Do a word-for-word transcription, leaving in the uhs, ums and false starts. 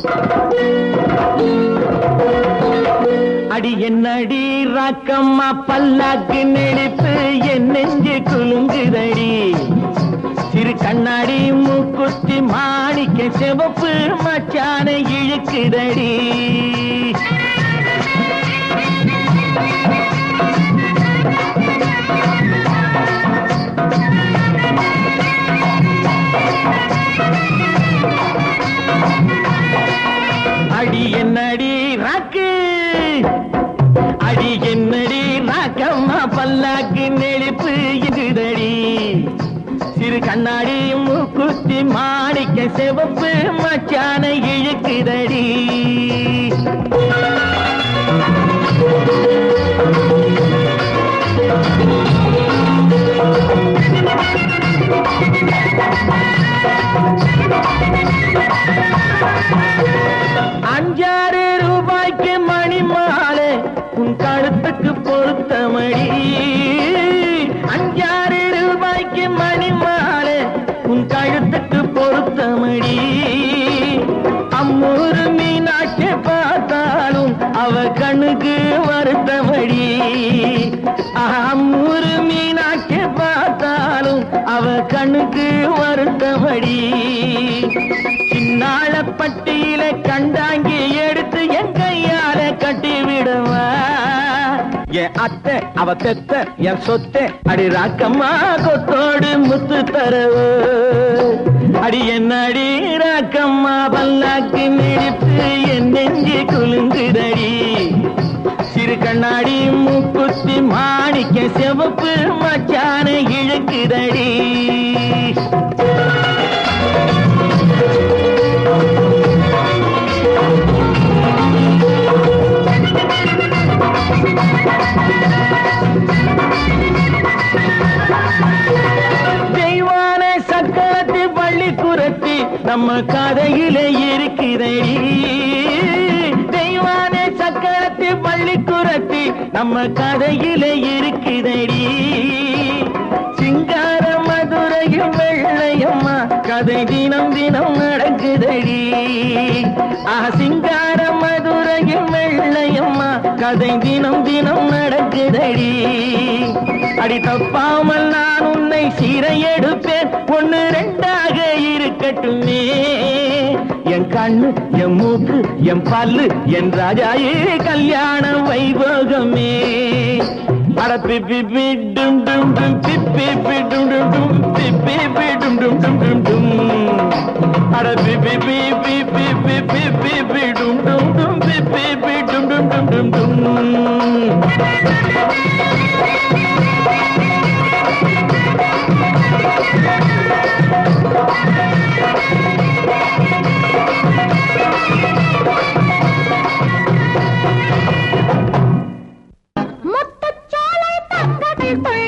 அடி என்னடி ராக்கம்மா பல்லாக்கு நெளிப்பு என் நெஞ்சு குலுங்குதடி சிறு கண்ணாடி மூக்குத்தி மாணிக்க சிவப்பு மச்சான இழுக்குதடி அடி என்னடி ராக்கு அடி என்னடி ராக்கம்மா பல்லாக்கு நெளிப்பு இதுதடி சிறு கண்ணாடி மூக்குத்தி மாணிக்க சிவப்பு மச்சான இழுக்குதடி அஞ்சாறு ரூபாய்க்கு மணி மாலை உன் கழுத்துக்கு பொருத்தமடி அஞ்சாறு ரூபாய்க்கு மணி மாலை உன் கழுத்துக்கு பொருத்தமடி அம்மூரு மீனாட்சி பார்த்தாலும் அவ கண்ணுக்கு வருத்தமடி அம்மூரு மீனாட்சி பார்த்தாலும் அவ கண்ணுக்கு வருத்தமடி சின்னாள பட்டியில கண்டாங்கி எடுத்து என் கையால கட்டி விடுவா என் அத்தை அவ பெத்த என் சொத்தை அடி ராக்கம்மா கொத்தோடு முத்து தரவு அடி என்ன அடி ராக்கம்மா பல்லாக்கு நெளிப்பு என் நெஞ்சு குலுங்குதடி சிறு கண்ணாடி மூக்குத்தி மாணிக்க சிவப்பு மச்சான இழுக்குதடி தெய்வான சக்கரத்து பள்ளி குரத்தி நம்ம கதையில இருக்கிறடி தெய்வான சக்கரத்து பள்ளி குரத்தி நம்ம கதையில இருக்கிறடி சிங்கார மதுரையும் வெள்ளையம்மா கதை தினம் தினம் நடக்குதடி ஆ சிங்கார மதுரையும் வெள்ளையம்மா கதை தினம் தினம் நடக்குதடி அடி தப்பாமல் நான் உன்னை சீரை எடுப்பேன் ஒன்னு ரெண்டாக இருக்கட்டுமே என் கண்ணு என் மூக்கு என் பல்லு என் ராஜாயே கல்யாண வைபோகமே அட பிப்பி பிடும் டும் டும் பிப்பி பிடும் டும் டும் பிப்பி பிடும் டும் டும் டும் டும் அட பிப்பி பிப்பி பிப்பி பிப்பி பிடும் டும் டும் பிப்பி பிடும் டும் டும் டும் டும் முத்துச்சோலை பக்கத்தில்